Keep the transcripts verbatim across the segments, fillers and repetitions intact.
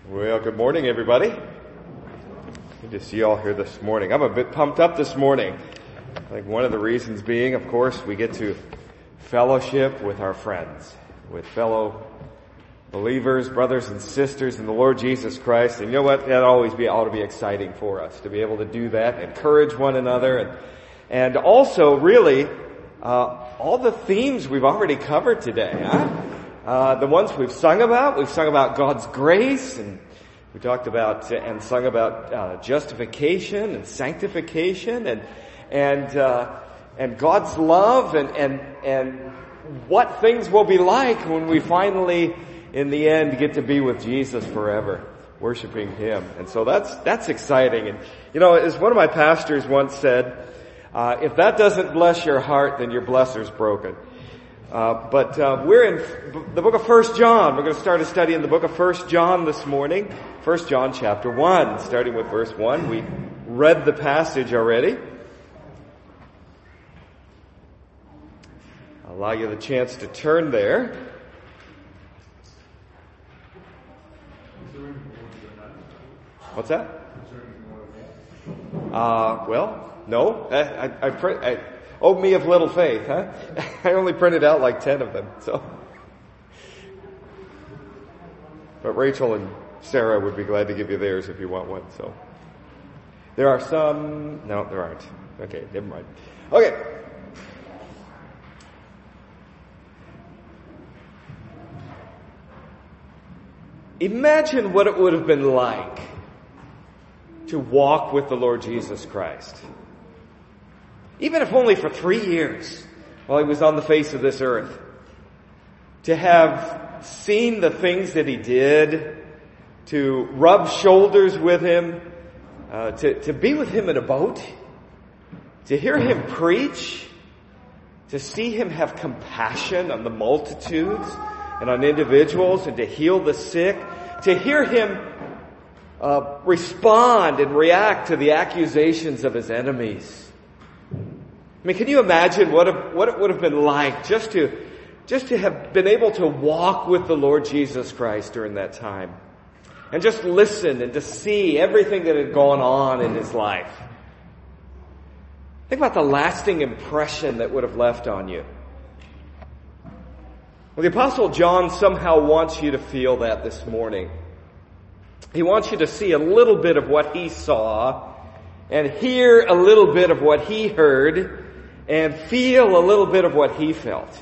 Well, good morning, everybody. Good to see you all here this morning. I'm a bit pumped up this morning. Like one of the reasons being, of course, we get to fellowship with our friends, with fellow believers, brothers and sisters in the Lord Jesus Christ. And you know what? That always be ought to be exciting for us to be able to do that, encourage one another, and and also really uh all the themes we've already covered today, huh? Uh, the ones we've sung about, we've sung about God's grace, and we talked about uh, and sung about uh, justification and sanctification, and and uh, and God's love, and and and what things will be like when we finally, in the end, get to be with Jesus forever, worshiping Him. And so that's that's exciting. And you know, as one of my pastors once said, uh, if that doesn't bless your heart, then your blesser's broken. Uh, but uh, we're in the book of First John. We're going to start a study in the book of First John this morning. First John chapter one, starting with verse one. We read the passage already. I'll allow you the chance to turn there. What's that? Uh, well, no. I, I, I, I Oh, me of little faith, huh? I only printed out like ten of them, so. But Rachel and Sarah would be glad to give you theirs if you want one, so. There are some, no, there aren't. Okay, never mind. Okay. Imagine what it would have been like to walk with the Lord Jesus Christ. Even if only for three years while He was on the face of this earth. To have seen the things that He did, to rub shoulders with Him, uh, to, to be with Him in a boat, to hear Him preach, to see Him have compassion on the multitudes and on individuals, and to heal the sick, to hear Him uh, respond and react to the accusations of His enemies. I mean, can you imagine what it, what it would have been like just to, just to have been able to walk with the Lord Jesus Christ during that time? And just listen and to see everything that had gone on in His life. Think about the lasting impression that would have left on you. Well, the Apostle John somehow wants you to feel that this morning. He wants you to see a little bit of what he saw and hear a little bit of what he heard and feel a little bit of what he felt.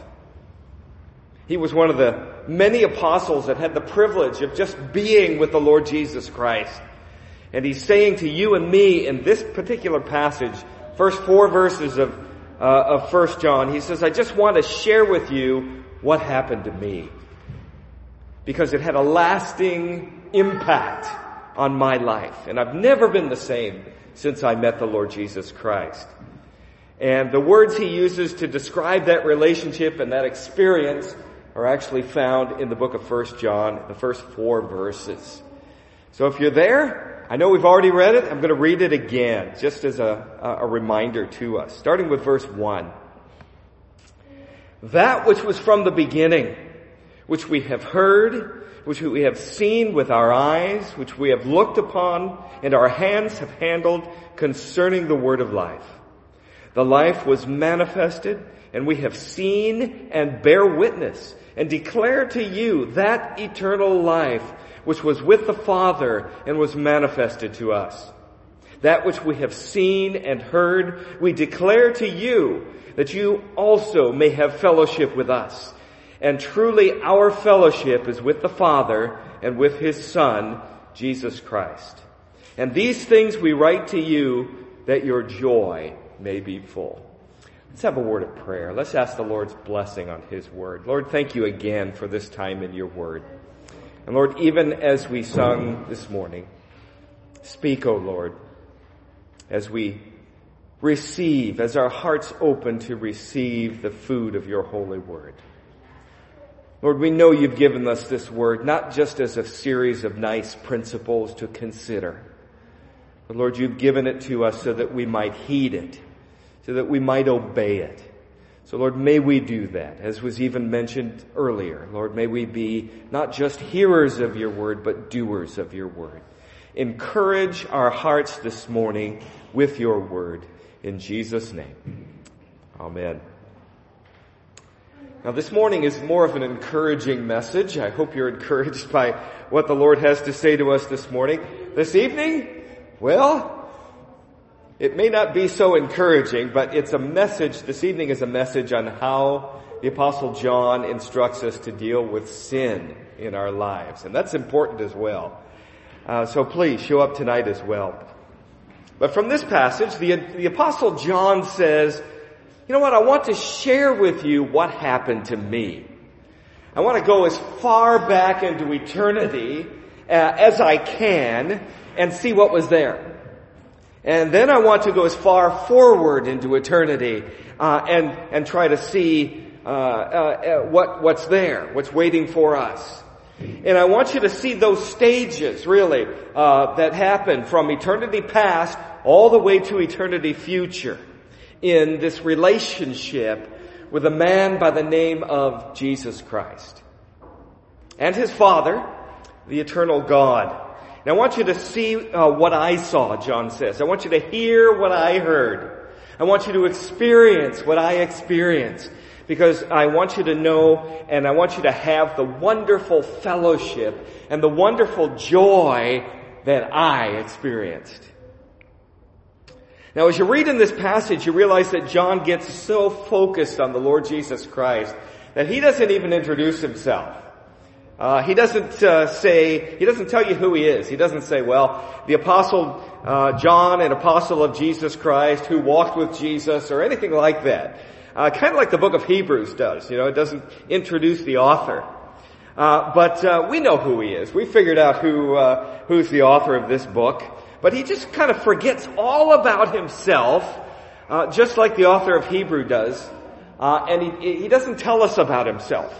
He was one of the many apostles that had the privilege of just being with the Lord Jesus Christ. And he's saying to you and me in this particular passage, first four verses of, uh, of First John, he says, I just want to share with you what happened to me. Because it had a lasting impact on my life. And I've never been the same since I met the Lord Jesus Christ. And the words he uses to describe that relationship and that experience are actually found in the book of First John, the first four verses. So if you're there, I know we've already read it. I'm going to read it again, just as a, a reminder to us. Starting with verse one. That which was from the beginning, which we have heard, which we have seen with our eyes, which we have looked upon, and our hands have handled concerning the word of life. The life was manifested, and we have seen and bear witness, and declare to you that eternal life which was with the Father and was manifested to us. That which we have seen and heard, we declare to you, that you also may have fellowship with us. And truly our fellowship is with the Father and with His Son, Jesus Christ. And these things we write to you, that your joy may be full. Let's have a word of prayer. Let's ask the Lord's blessing on His word. Lord, thank you again for this time in your word. And Lord, even as we sung this morning, speak, O Lord, as we receive, as our hearts open to receive the food of your holy word. Lord, we know you've given us this word not just as a series of nice principles to consider, but Lord, you've given it to us so that we might heed it, so that we might obey it, So Lord, may we do that, as was even mentioned earlier. Lord, may we be not just hearers of your word, but doers of your word. Encourage our hearts this morning with your word. In Jesus' name, amen. Now this morning is more of an encouraging message. I hope you're encouraged by what the Lord has to say to us this morning. This evening, well, it may not be so encouraging, but it's a message, this evening is a message on how the Apostle John instructs us to deal with sin in our lives. And that's important as well. Uh, so please show up tonight as well. But from this passage, the, the Apostle John says, you know what, I want to share with you what happened to me. I want to go as far back into eternity uh, as I can and see what was there. And then I want to go as far forward into eternity uh, and and try to see uh, uh, uh, what what's there, what's waiting for us. And I want you to see those stages, really, uh, that happen from eternity past all the way to eternity future in this relationship with a man by the name of Jesus Christ and his Father, the eternal God. And I want you to see uh, what I saw, John says. I want you to hear what I heard. I want you to experience what I experienced. Because I want you to know and I want you to have the wonderful fellowship and the wonderful joy that I experienced. Now as you read in this passage, you realize that John gets so focused on the Lord Jesus Christ that he doesn't even introduce himself. Uh, he doesn't uh, say, he doesn't tell you who he is. He doesn't say, well, the apostle uh, John, an apostle of Jesus Christ who walked with Jesus or anything like that. Uh, kind of like the book of Hebrews does. You know, it doesn't introduce the author. Uh, but uh, we know who he is. We figured out who uh, who's the author of this book. But he just kind of forgets all about himself, uh, just like the author of Hebrew does. Uh, and he, he doesn't tell us about himself.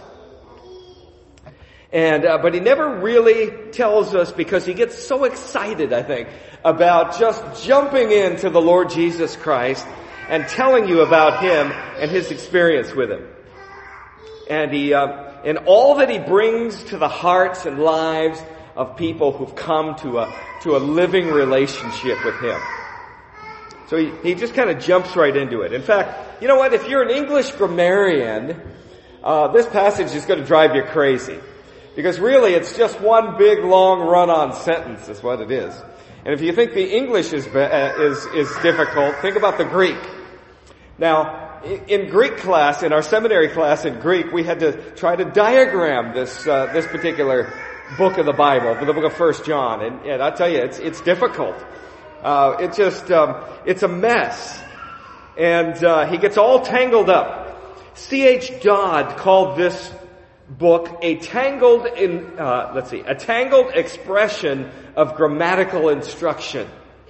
And, uh, but he never really tells us because he gets so excited, I think, about just jumping into the Lord Jesus Christ and telling you about him and his experience with him. And he, uh, and all that he brings to the hearts and lives of people who've come to a, to a living relationship with him. So he, he just kind of jumps right into it. In fact, you know what? If you're an English grammarian, uh, this passage is going to drive you crazy. Because really it's just one big long run-on sentence is what it is. And if you think the English is, uh, is, is difficult, think about the Greek. Now, in Greek class, in our seminary class in Greek, we had to try to diagram this, uh, this particular book of the Bible, the book of First John. And, and I tell you, it's, it's difficult. Uh, it just, um, it's a mess. And, uh, he gets all tangled up. C H Dodd called this book a tangled in, uh, let's see, a tangled expression of grammatical instruction.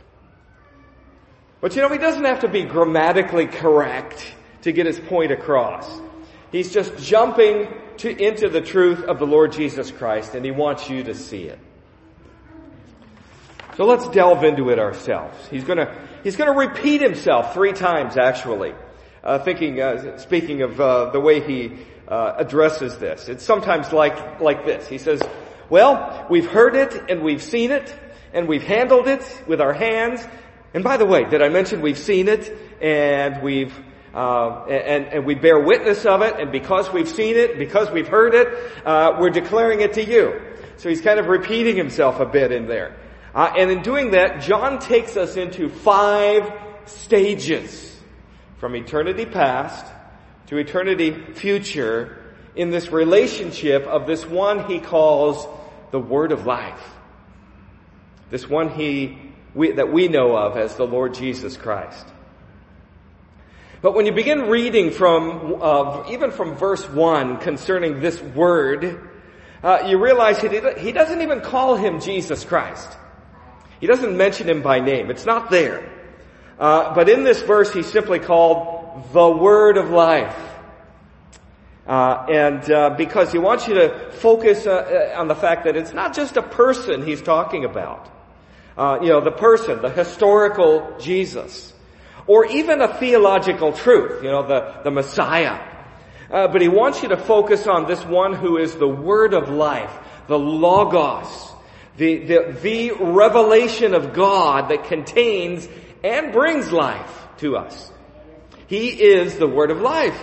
But you know, he doesn't have to be grammatically correct to get his point across. He's just jumping to, into the truth of the Lord Jesus Christ, and he wants you to see it. So let's delve into it ourselves. He's gonna, he's gonna repeat himself three times actually. Uh, thinking, uh, speaking of, uh, the way he, uh, addresses this. It's sometimes like, like this. He says, well, we've heard it and we've seen it and we've handled it with our hands. And by the way, did I mention we've seen it and we've, uh, and, and we bear witness of it, and because we've seen it, because we've heard it, uh, we're declaring it to you. So he's kind of repeating himself a bit in there. Uh, and in doing that, John takes us into five stages from eternity past to eternity future in this relationship of this one he calls the Word of Life. This one he, we, that we know of as the Lord Jesus Christ. But when you begin reading from, uh, even from verse one concerning this Word, uh, you realize he, he doesn't even call him Jesus Christ. He doesn't mention him by name. It's not there. Uh, but in this verse, he's simply called the Word of Life. Uh, and uh, because he wants you to focus uh, on the fact that it's not just a person he's talking about. Uh, you know, the person, the historical Jesus. or even a theological truth, you know, the, the Messiah. Uh, but he wants you to focus on this one who is the Word of life, the Logos, the, the, the revelation of God that contains and brings life to us. He is the Word of life.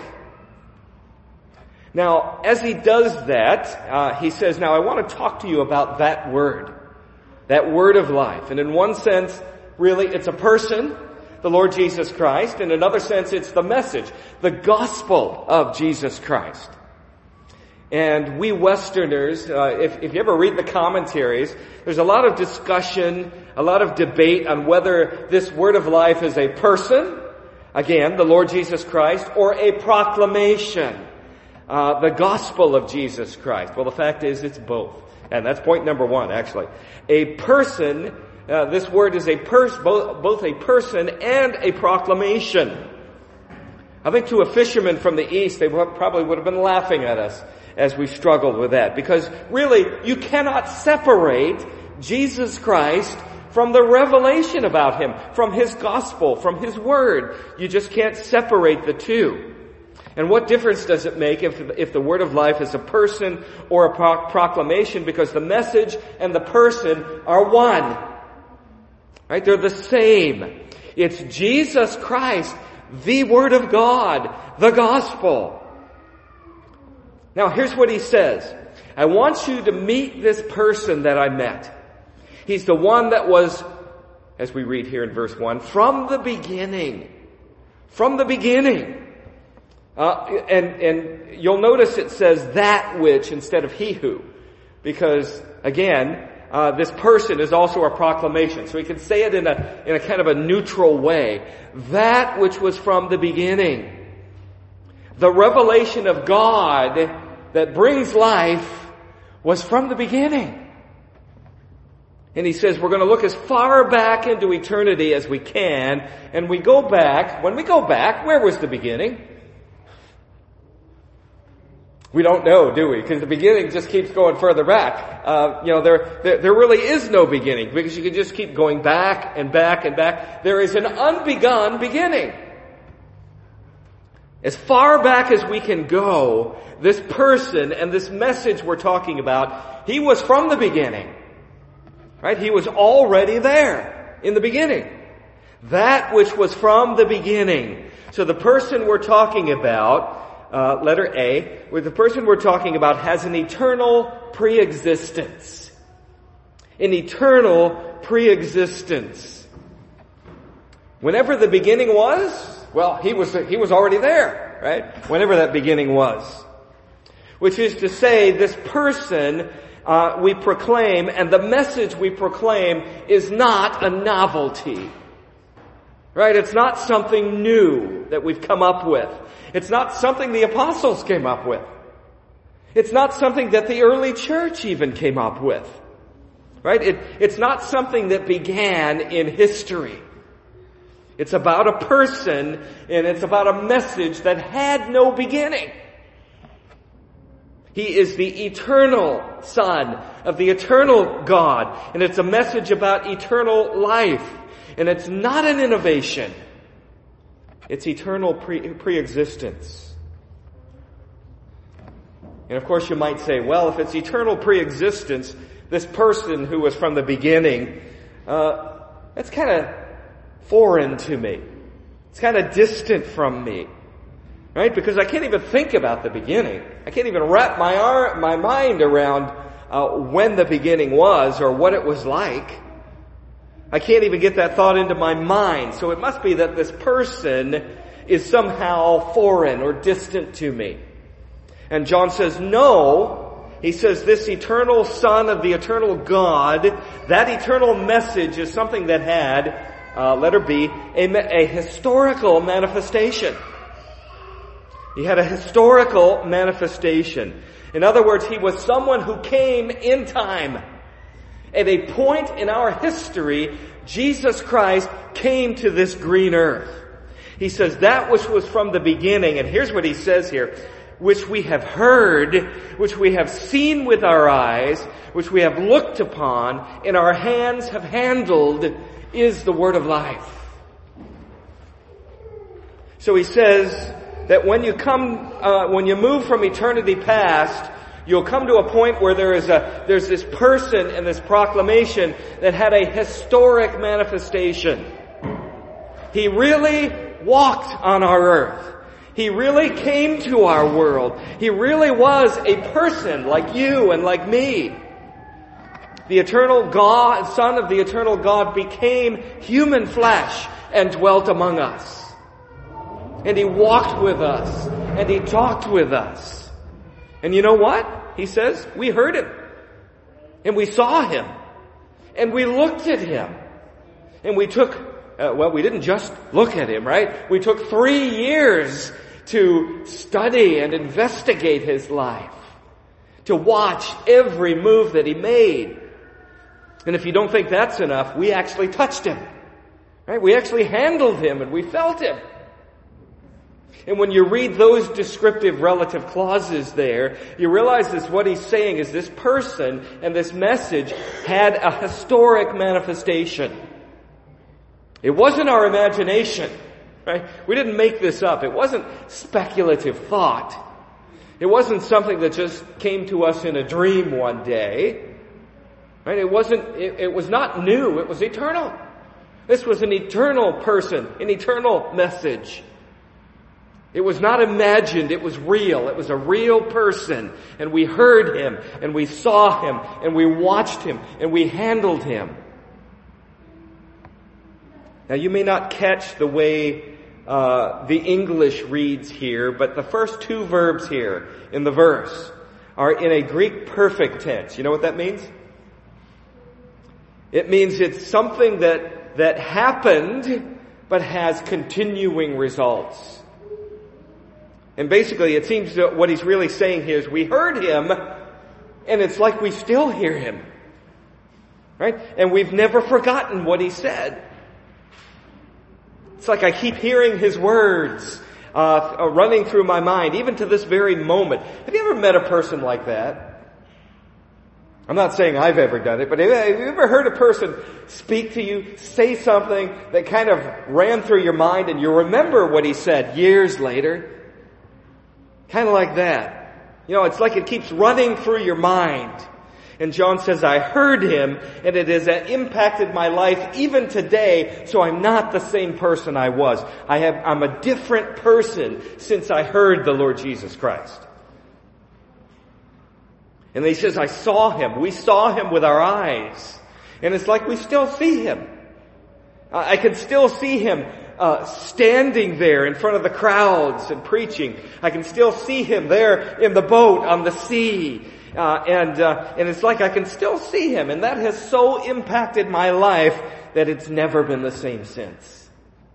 Now, as he does that, uh, he says, now I want to talk to you about that Word, that Word of life. And in one sense, really, it's a person, the Lord Jesus Christ. In another sense, it's the message, the gospel of Jesus Christ. And we Westerners, uh, if, if you ever read the commentaries, there's a lot of discussion, a lot of debate on whether this Word of life is a person, again, the Lord Jesus Christ, or a proclamation, uh, the gospel of Jesus Christ. Well, the fact is, it's both. And that's point number one, actually. A person, uh, this word is a pers- both, both a person and a proclamation. I think to a fisherman from the East, they probably would have been laughing at us as we struggled with that. Because really, you cannot separate Jesus Christ from the revelation about Him, from His gospel, from His word. You just can't separate the two. And what difference does it make if, if the Word of life is a person or a pro- proclamation? Because the message and the person are one. Right? They're the same. It's Jesus Christ, the Word of God, the gospel. Now here's what he says. I want you to meet this person that I met. He's the one that was, as we read here in verse one, from the beginning. From the beginning. Uh, and, and you'll notice it says that which instead of he who. Because, again, uh, this person is also a proclamation. So we can say it in a, in a kind of a neutral way. That which was from the beginning. The revelation of God that brings life was from the beginning. And he says we're going to look as far back into eternity as we can. And we go back, when we go back, where was the beginning? We don't know, do we? Because the beginning just keeps going further back. Uh, you know, there, there, there really is no beginning because you can just keep going back and back and back. There is an unbegun beginning. As far back as we can go, this person and this message we're talking about, he was from the beginning. Right? He was already there in the beginning. That which was from the beginning. So the person we're talking about, Uh, letter A, with the person we're talking about has an eternal pre-existence. An eternal pre-existence. Whenever the beginning was, well, he was, he was already there, right? Whenever that beginning was. Which is to say, this person, uh, we proclaim, and the message we proclaim is not a novelty. Right? It's not something new that we've come up with. It's not something the apostles came up with. It's not something that the early church even came up with. Right? It, it's not something that began in history. It's about a person and it's about a message that had no beginning. He is the eternal Son of the eternal God. And it's a message about eternal life. And it's not an innovation. It's eternal pre- pre-existence. And of course you might say, well, if it's eternal pre-existence, this person who was from the beginning, uh, that's kind of foreign to me. It's kind of distant from me. Right? Because I can't even think about the beginning. I can't even wrap my ar- my mind around uh, when the beginning was or what it was like. I can't even get that thought into my mind. So it must be that this person is somehow foreign or distant to me. And John says, no. He says this eternal Son of the eternal God, that eternal message is something that had, uh, letter B, a, a historical manifestation. He had a historical manifestation. In other words, he was someone who came in time. At a point in our history, Jesus Christ came to this green earth. He says that which was from the beginning, and here's what he says here, which we have heard, which we have seen with our eyes, which we have looked upon, and our hands have handled, is the word of life. So he says that when you come, uh, when you move from eternity past, you'll come to a point where there is a, there's this person and this proclamation that had a historic manifestation. He really walked on our earth. He really came to our world. He really was a person like you and like me. The eternal God, Son of the eternal God became human flesh and dwelt among us. And He walked with us. And He talked with us. And you know what? He says, we heard Him. And we saw Him. And we looked at Him. And we took, uh, well, we didn't just look at Him, right? We took three years to study and investigate His life. To watch every move that He made. And if you don't think that's enough, we actually touched Him. Right? We actually handled Him and we felt Him. And when you read those descriptive relative clauses there, you realize that what he's saying is this person and this message had a historic manifestation. It wasn't our imagination, right? We didn't make this up. It wasn't speculative thought. It wasn't something that just came to us in a dream one day. Right? It wasn't, it, it was not new. It was eternal. This was an eternal person, an eternal message. It was not imagined, it was real. It was a real person. And we heard Him, and we saw Him, and we watched Him, and we handled Him. Now you may not catch the way uh, the English reads here, but the first two verbs here in the verse are in a Greek perfect tense. You know what that means? It means it's something that, that happened, but has continuing results. And basically, it seems that what he's really saying here is we heard Him, and it's like we still hear Him. Right? And we've never forgotten what He said. It's like I keep hearing His words uh, running through my mind, even to this very moment. Have you ever met a person like that? I'm not saying I've ever done it, but have you ever heard a person speak to you, say something that kind of ran through your mind, and you remember what he said years later? Kind of like that. You know, it's like it keeps running through your mind. And John says, I heard Him, and it has impacted my life even today, so I'm not the same person I was. I have, I'm a different person since I heard the Lord Jesus Christ. And he says, I saw Him. We saw Him with our eyes. And it's like we still see Him. I can still see Him Uh, standing there in front of the crowds and preaching. I can still see Him there in the boat on the sea. Uh, and, uh, and it's like I can still see Him. And that has so impacted my life that it's never been the same since.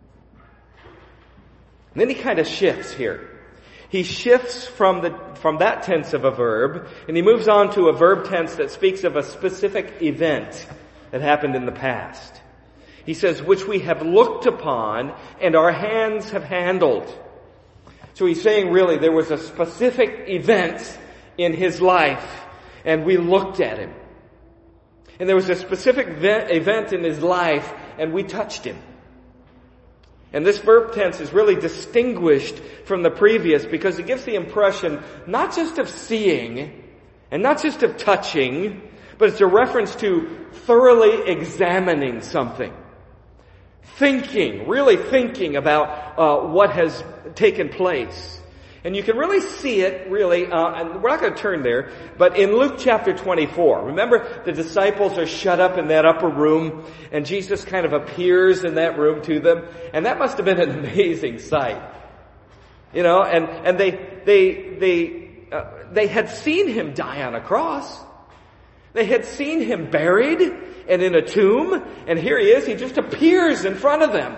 And then he kind of shifts here. He shifts from the, from that tense of a verb, and he moves on to a verb tense that speaks of a specific event that happened in the past. He says, which we have looked upon and our hands have handled. So he's saying really there was a specific event in his life and we looked at him. And there was a specific event in his life and we touched him. And this verb tense is really distinguished from the previous because it gives the impression not just of seeing and not just of touching, but it's a reference to thoroughly examining something. Thinking, really thinking about uh, what has taken place. And you can really see it, really, uh, and we're not going to turn there, but in Luke chapter twenty-four, remember the disciples are shut up in that upper room, and Jesus kind of appears in that room to them, and that must have been an amazing sight. You know, and, and they, they, they, uh, they had seen Him die on a cross. They had seen Him buried and in a tomb, and here He is, He just appears in front of them.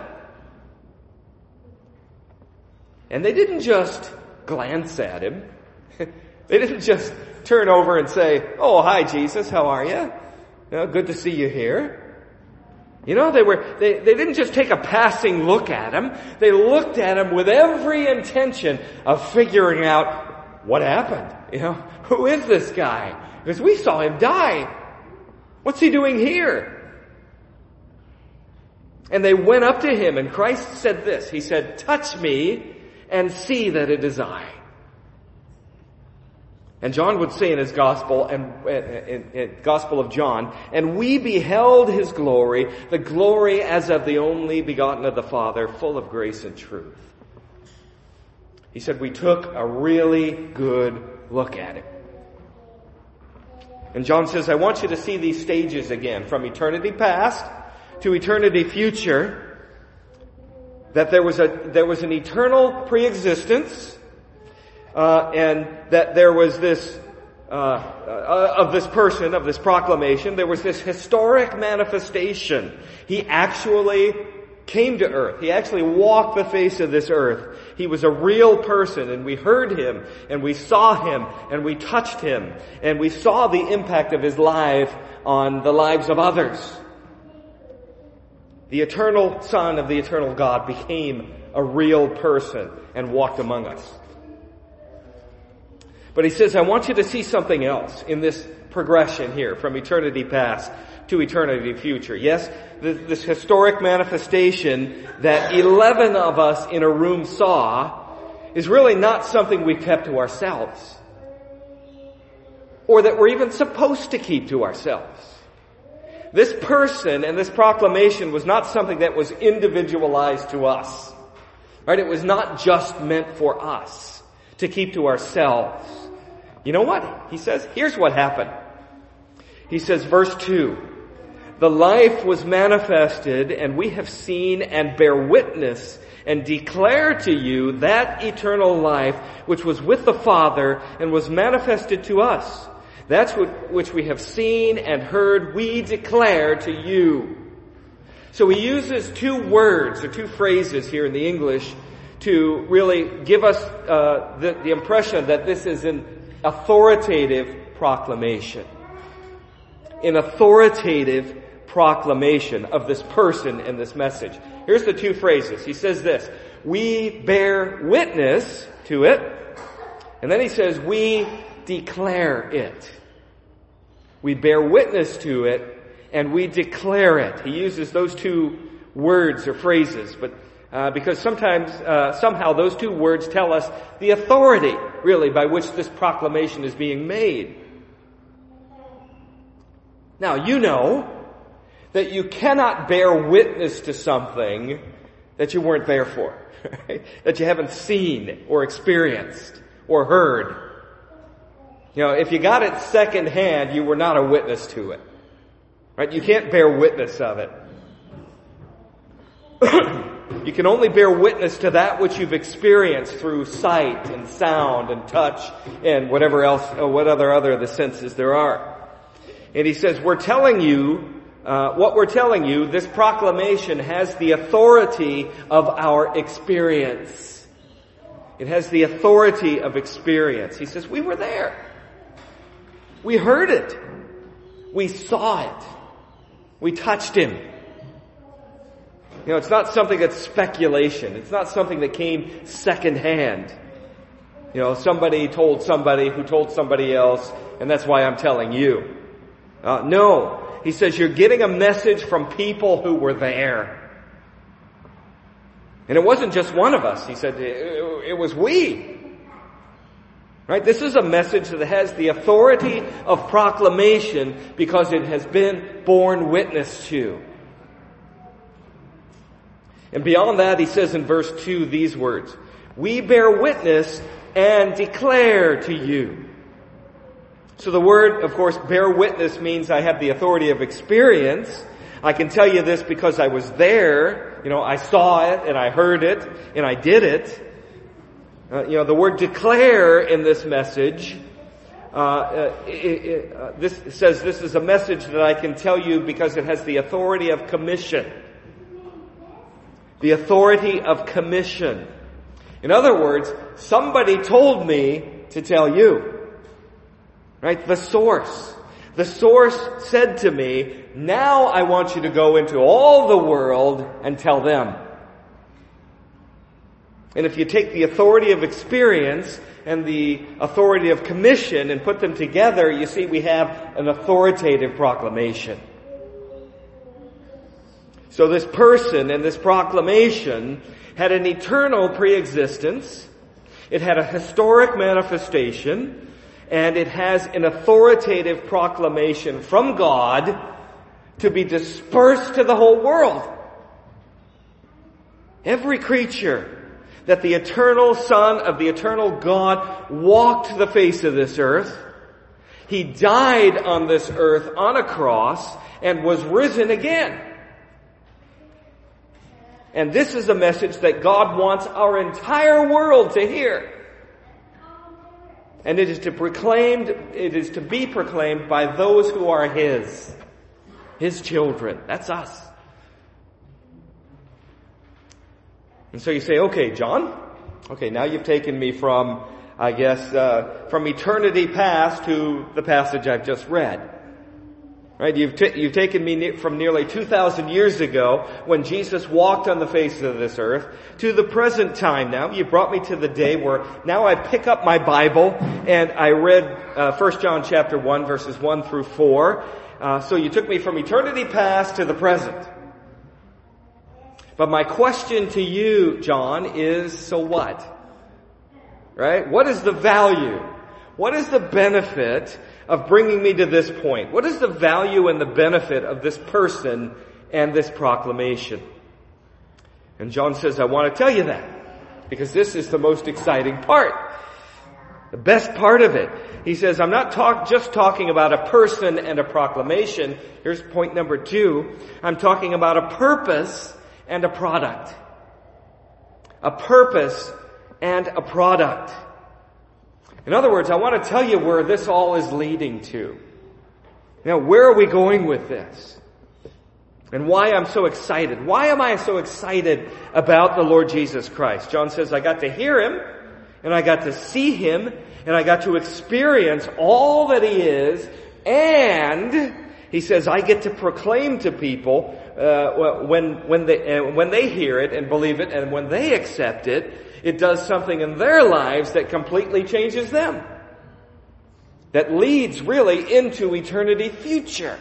And they didn't just glance at Him. They didn't just turn over and say, oh, hi Jesus, how are you? You know, good to see you here. You know, they were, they, they didn't just take a passing look at Him. They looked at Him with every intention of figuring out what happened. You know, who is this guy? Because we saw Him die. What's He doing here? And they went up to him, and Christ said this. He said, touch me and see that it is I. And John would say in his gospel, and in, in Gospel of John, and we beheld his glory, the glory as of the only begotten of the Father, full of grace and truth. He said we took a really good look at him. And John says, I want you to see these stages again, from eternity past to eternity future, that there was a there was an eternal preexistence, uh, and that there was this uh, uh, of this person, of this proclamation, there was this historic manifestation. He actually came to earth. He actually walked the face of this earth. He was a real person, and we heard him, and we saw him, and we touched him, and we saw the impact of his life on the lives of others. The eternal Son of the eternal God became a real person and walked among us. But he says, I want you to see something else in this progression here from eternity past to eternity future. Yes, this historic manifestation that eleven of us in a room saw is really not something we kept to ourselves, or that we're even supposed to keep to ourselves. This person and this proclamation was not something that was individualized to us. Right? It was not just meant for us to keep to ourselves. You know what? He says, here's what happened. He says, verse two, the life was manifested, and we have seen and bear witness and declare to you that eternal life which was with the Father and was manifested to us. That's what, which we have seen and heard, we declare to you. So he uses two words or two phrases here in the English to really give us uh, the, the impression that this is an authoritative proclamation. An authoritative proclamation of this person and this message. Here's the two phrases. He says this, we bear witness to it, and then he says, we declare it. We bear witness to it, and we declare it. He uses those two words or phrases, but uh, because sometimes, uh, somehow those two words tell us the authority, really, by which this proclamation is being made. Now, you know that you cannot bear witness to something that you weren't there for, right? That you haven't seen or experienced or heard. You know, if you got it secondhand, you were not a witness to it. Right? You can't bear witness of it. You can only bear witness to that which you've experienced through sight and sound and touch and whatever else, or what other other of the senses there are. And he says, we're telling you, uh, what we're telling you, this proclamation has the authority of our experience. It has the authority of experience. He says, we were there. We heard it. We saw it. We touched him. You know, it's not something that's speculation. It's not something that came secondhand. You know, somebody told somebody who told somebody else, and that's why I'm telling you. Uh, no. He says you're getting a message from people who were there. And it wasn't just one of us. He said it, it was we. Right? This is a message that has the authority of proclamation because it has been borne witness to. And beyond that, he says in verse two these words, we bear witness and declare to you. So the word, of course, bear witness means I have the authority of experience. I can tell you this because I was there. You know, I saw it and I heard it and I did it. Uh, you know, the word declare in this message, uh, uh, it, it, uh, this says this is a message that I can tell you because it has the authority of commission. The authority of commission. In other words, somebody told me to tell you. Right? The source. The source said to me, now I want you to go into all the world and tell them. And if you take the authority of experience and the authority of commission and put them together, you see we have an authoritative proclamation. So this person and this proclamation had an eternal pre-existence. It had a historic manifestation, and it has an authoritative proclamation from God to be dispersed to the whole world. Every creature that the eternal Son of the eternal God walked the face of this earth, He died on this earth on a cross and was risen again. And this is a message that God wants our entire world to hear. And it is to proclaimed, it is to be proclaimed by those who are His, His children. That's us. And so you say, okay, John, okay, now you've taken me from, I guess, uh, from eternity past to the passage I've just read. Right? You've, t- you've taken me ne- from nearly two thousand years ago when Jesus walked on the face of this earth to the present time now. You brought me to the day where now I pick up my Bible and I read uh, First John chapter one verses one through four. Uh, so you took me from eternity past to the present. But my question to you, John, is, so what? Right? What is the value? What is the benefit of bringing me to this point? What is the value and the benefit of this person and this proclamation? And John says, I want to tell you that, because this is the most exciting part. The best part of it. He says, I'm not talk, just talking about a person and a proclamation. Here's point number two. I'm talking about a purpose and a product. A purpose and a product. In other words, I want to tell you where this all is leading to. Now, where are we going with this? And why I'm so excited. Why am I so excited about the Lord Jesus Christ? John says, I got to hear Him, and I got to see Him, and I got to experience all that He is, and he says, I get to proclaim to people uh, when when they uh, when they hear it and believe it, and when they accept it, it does something in their lives that completely changes them. That leads really into eternity future.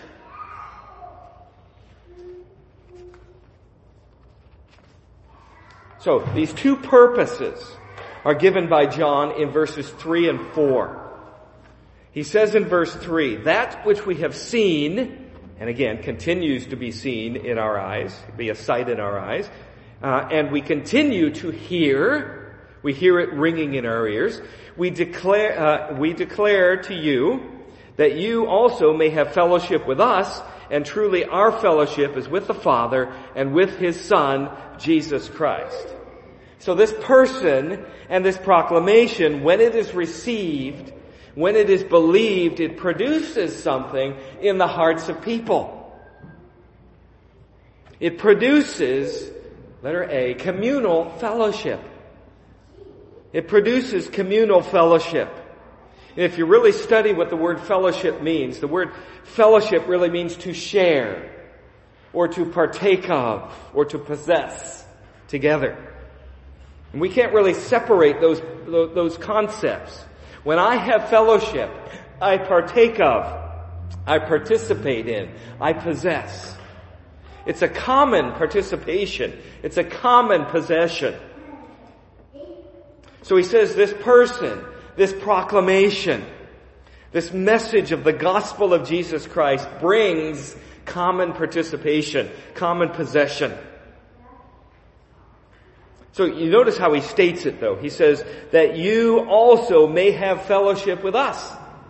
So these two purposes are given by John in verses three and four. He says in verse three, that which we have seen, and again, continues to be seen in our eyes, be a sight in our eyes, uh, and we continue to hear, we hear it ringing in our ears, we declare, uh, we declare to you that you also may have fellowship with us, and truly our fellowship is with the Father and with His Son, Jesus Christ. So this person and this proclamation, when it is received, when it is believed, it produces something in the hearts of people. It produces, letter A, communal fellowship. It produces communal fellowship. And if you really study what the word fellowship means, the word fellowship really means to share, or to partake of, or to possess together. And we can't really separate those, those concepts. When I have fellowship, I partake of, I participate in, I possess. It's a common participation. It's a common possession. So he says this person, this proclamation, this message of the gospel of Jesus Christ brings common participation, common possession. So you notice how he states it though. He says that you also may have fellowship with us.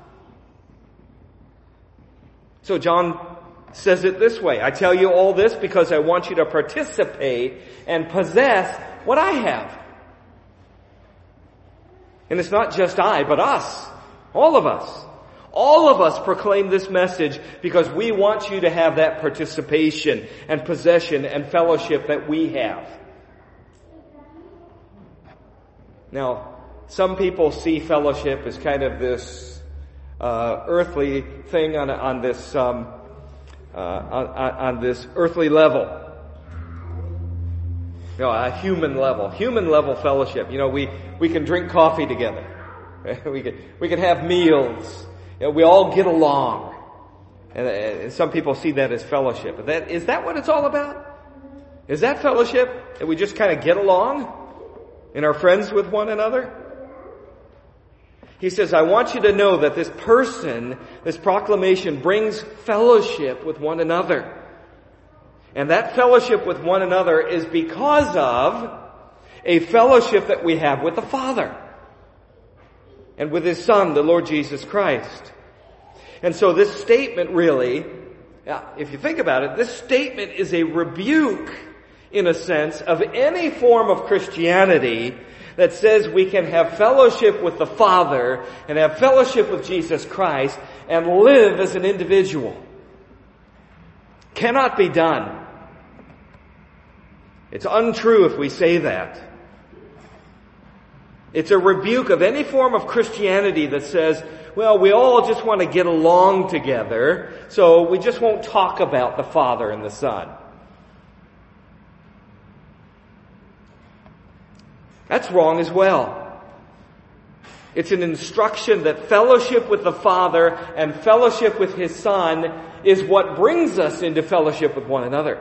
So John says it this way. I tell you all this because I want you to participate and possess what I have. And it's not just I, but us. All of us. All of us proclaim this message because we want you to have that participation and possession and fellowship that we have. Now, some people see fellowship as kind of this uh, earthly thing on on this um, uh, on, on this earthly level, you know, a human level, human level fellowship. You know, we we can drink coffee together, we can we can have meals. You know, we all get along, and, and some people see that as fellowship. That is that what it's all about? Is that fellowship? That we just kind of get along and are friends with one another? He says, I want you to know that this person, this proclamation brings fellowship with one another. And that fellowship with one another is because of a fellowship that we have with the Father and with His Son, the Lord Jesus Christ. And so this statement really, if you think about it, this statement is a rebuke, in a sense, of any form of Christianity that says we can have fellowship with the Father and have fellowship with Jesus Christ and live as an individual. Cannot be done. It's untrue if we say that. It's a rebuke of any form of Christianity that says, well, we all just want to get along together, so we just won't talk about the Father and the Son. That's wrong as well. It's an instruction that fellowship with the Father and fellowship with His Son is what brings us into fellowship with one another.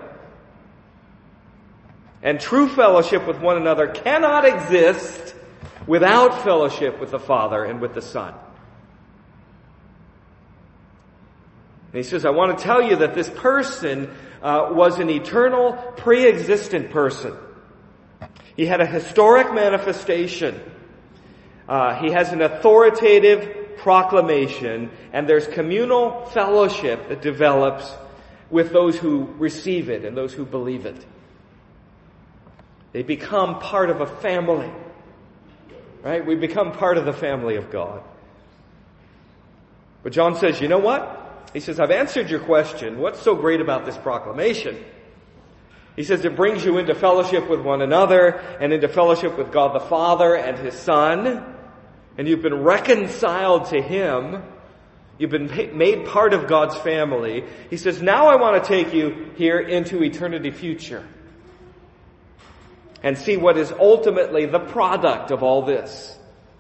And true fellowship with one another cannot exist without fellowship with the Father and with the Son. And he says, I want to tell you that this person uh, was an eternal, pre-existent person. He had a historic manifestation. Uh, he has an authoritative proclamation, and there's communal fellowship that develops with those who receive it and those who believe it. They become part of a family. Right? We become part of the family of God. But John says, you know what? He says, I've answered your question. What's so great about this proclamation? He says it brings you into fellowship with one another and into fellowship with God the Father and His Son. And you've been reconciled to Him. You've been made part of God's family. He says, now I want to take you here into eternity future. And see what is ultimately the product of all this.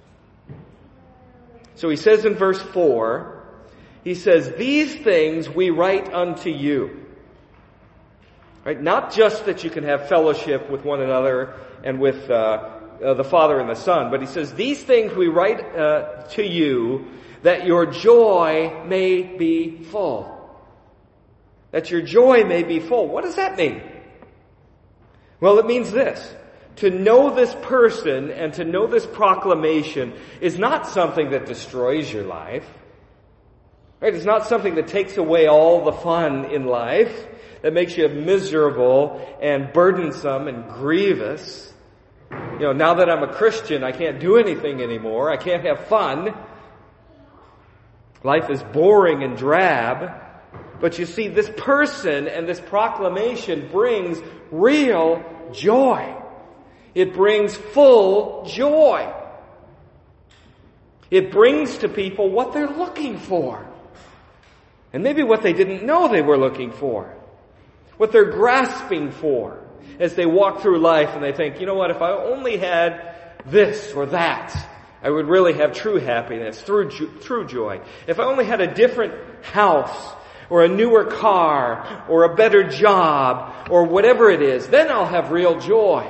So he says in verse four, he says, these things we write unto you. Right? Not just that you can have fellowship with one another and with uh, uh, the Father and the Son, but he says, these things we write uh, to you that your joy may be full. That your joy may be full. What does that mean? Well, it means this. To know this person and to know this proclamation is not something that destroys your life. Right? It's not something that takes away all the fun in life, that makes you miserable and burdensome and grievous. You know, now that I'm a Christian, I can't do anything anymore. I can't have fun. Life is boring and drab. But you see, this person and this proclamation brings real joy. It brings full joy. It brings to people what they're looking for. And maybe what they didn't know they were looking for. What they're grasping for as they walk through life and they think, you know what, if I only had this or that, I would really have true happiness, true, true joy. If I only had a different house, or a newer car, or a better job, or whatever it is, then I'll have real joy.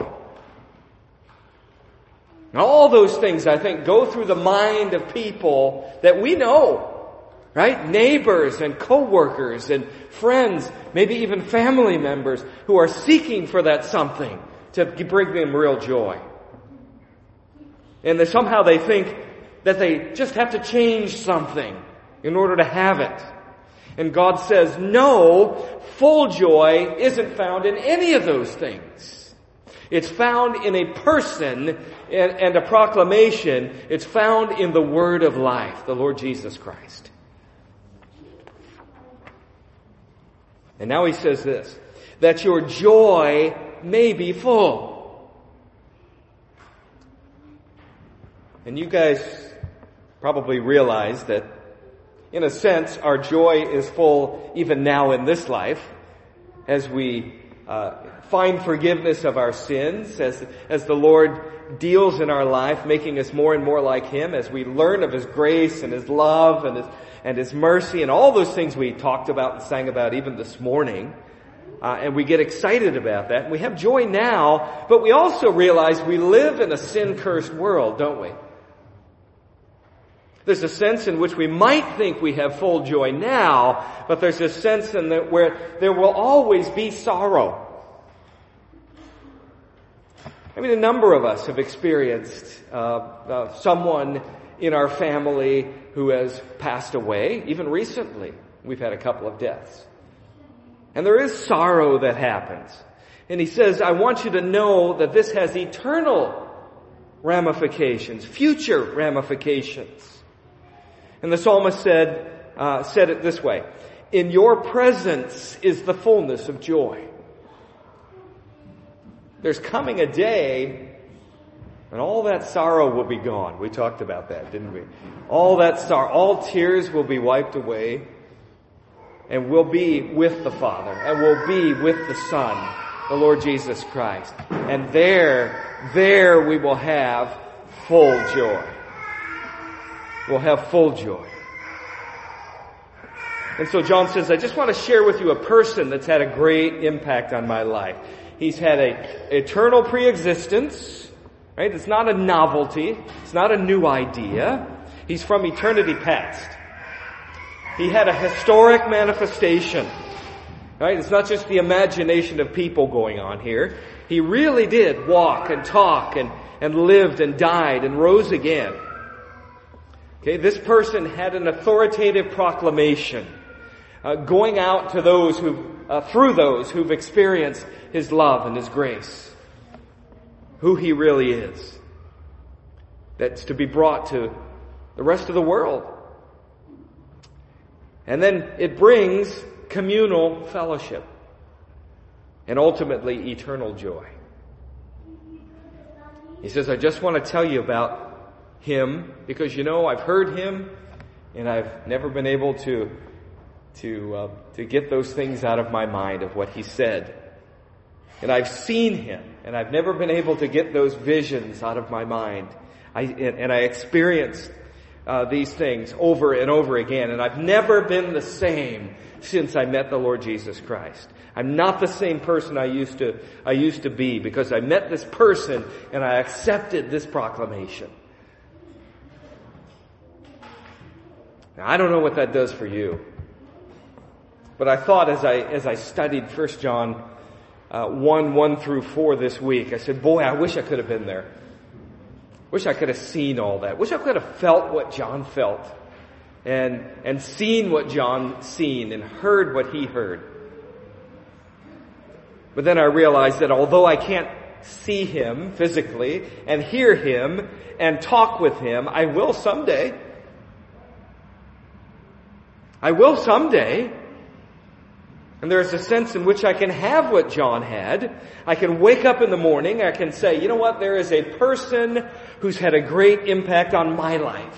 Now, all those things, I think, go through the mind of people that we know, right? Neighbors and co-workers and friends, maybe even family members who are seeking for that something to bring them real joy. And they, somehow they think that they just have to change something in order to have it. And God says, no, full joy isn't found in any of those things. It's found in a person and, and a proclamation. It's found in the Word of life, the Lord Jesus Christ. And now he says this, that your joy may be full. And you guys probably realize that in a sense, our joy is full even now in this life as we uh, find forgiveness of our sins, as, as the Lord deals in our life, making us more and more like Him, as we learn of His grace and His love and His, and His mercy and all those things we talked about and sang about even this morning. Uh, and we get excited about that. And we have joy now, but we also realize we live in a sin-cursed world, don't we? There's a sense in which we might think we have full joy now, but there's a sense in that where there will always be sorrow. I mean, a number of us have experienced uh, uh, someone in our family who has passed away, even recently. We've had a couple of deaths. And there is sorrow that happens. And he says, I want you to know that this has eternal ramifications, future ramifications. And the psalmist said, uh, said it this way, in your presence is the fullness of joy. There's coming a day when all that sorrow will be gone. We talked about that, didn't we? All that sorrow, all tears will be wiped away. And we'll be with the Father. And we'll be with the Son, the Lord Jesus Christ. And there, there we will have full joy. We'll have full joy. And so John says, I just want to share with you a person that's had a great impact on my life. He's had a eternal preexistence, right? It's not a novelty. It's not a new idea. He's from eternity past. He had a historic manifestation, right? It's not just the imagination of people going on here. He really did walk and talk and, and lived and died and rose again. Okay, this person had an authoritative proclamation, uh, going out to those who, uh, through those who've experienced His love and His grace, who He really is. That's to be brought to the rest of the world. And then it brings communal fellowship and ultimately eternal joy. He says, I just want to tell you about Him because, you know, I've heard Him and I've never been able to to uh, to get those things out of my mind of what He said. And I've seen Him and I've never been able to get those visions out of my mind. I and, and I experienced Uh, these things over and over again. And I've never been the same since I met the Lord Jesus Christ. I'm not the same person I used to, I used to be because I met this person and I accepted this proclamation. Now, I don't know what that does for you. But I thought as I, as I studied First John uh, one, one through four this week, I said, boy, I wish I could have been there. Wish I could have seen all that. Wish I could have felt what John felt. And, and seen what John seen and heard what he heard. But then I realized that although I can't see him physically and hear him and talk with him, I will someday. I will someday. And there's a sense in which I can have what John had. I can wake up in the morning, I can say, you know what, there is a person who's had a great impact on my life.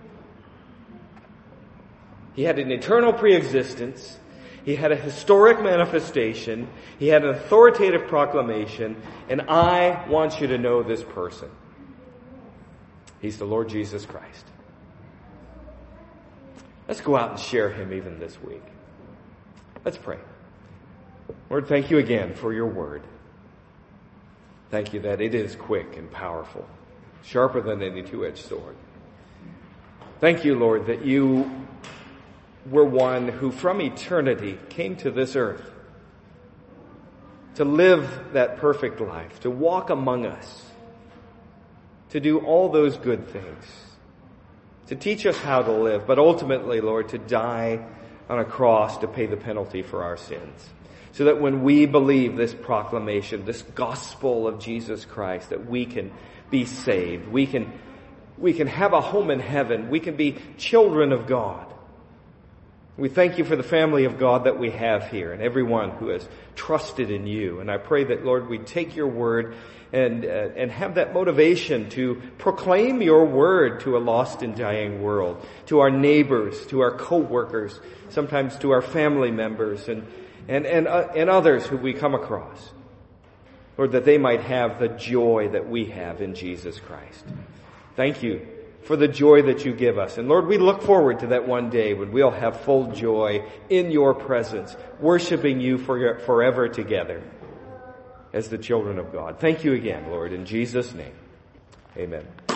He had an eternal preexistence. He had a historic manifestation. He had an authoritative proclamation. And I want you to know this person. He's the Lord Jesus Christ. Let's go out and share Him even this week. Let's pray. Lord, thank you again for your word. Thank you that it is quick and powerful, sharper than any two-edged sword. Thank you, Lord, that you were one who from eternity came to this earth to live that perfect life, to walk among us, to do all those good things, to teach us how to live, but ultimately, Lord, to die on a cross to pay the penalty for our sins. So that when we believe this proclamation, this gospel of Jesus Christ, that we can be saved. We can, we can have a home in heaven. We can be children of God. We thank you for the family of God that we have here and everyone who has trusted in you. And I pray that, Lord, we take your word and, uh, and have that motivation to proclaim your word to a lost and dying world, to our neighbors, to our co-workers, sometimes to our family members and And, and, uh, and others who we come across. Lord, that they might have the joy that we have in Jesus Christ. Thank you for the joy that you give us. And Lord, we look forward to that one day when we'll have full joy in your presence, worshiping you for, forever together as the children of God. Thank you again, Lord, in Jesus' name. Amen.